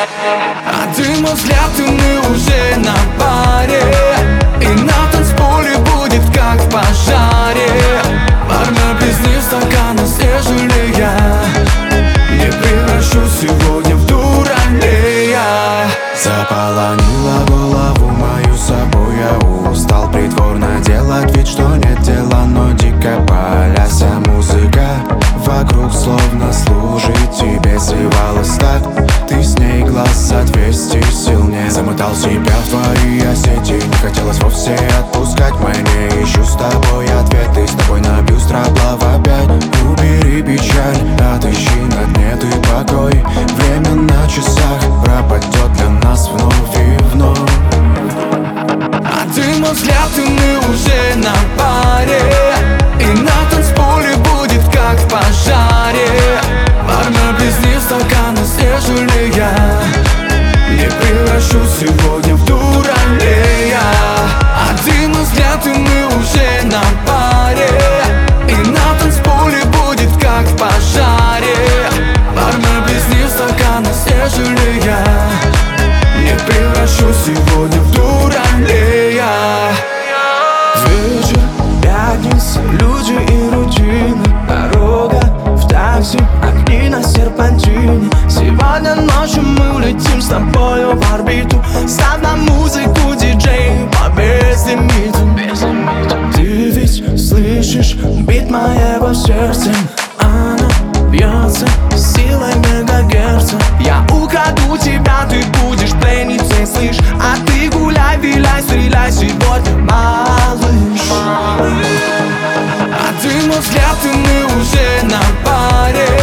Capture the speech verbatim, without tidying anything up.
А ты, мой взгляд, и мы уже на паре, и на танцполе будет как в пожаре. Бармен без них стакана, ежели я не превращусь сегодня в дуралея. Заполонила голову мою собой, я устал притворно делать вид, что нет дела, но дико паляся музыка вокруг словно служит тебе. Сливалась так, ты с ней глаз отвести сил не. Замотал себя в твои сети, не хотелось вовсе отпускать. Мы не ищу с тобой ответы, с тобой набью страблав опять. Убери печаль, отыщи на дне ты покой. Время на часах пропадет для нас вновь и вновь. А ты, мой взгляд, и мы уже на паре, и на танцполе будет как в пожаре. Бармен без них стакана, ежели я не превращусь сегодня в дуралея. А ты, мой взгляд, и мы уже на паре, и на танцполе будет как в пожаре. Бармен без них стакана, ежели я не превращусь сегодня в дуралея. Вечер, пятница, люди и рутины. Дорога в такси, огни на серпантине. Сегодня ночью мы улетим с тобою в орбиту. Ставь на музыку, диджей, по безлимиту. Ты ведь слышишь бит моего сердца? Оно бьется силой мегагерца. Я украду тебя, ты будешь пленницей, слышь. А ты гуляй, виляй, стреляй сегодня, малыш. А ты, мой взгляд, и мы уже на паре,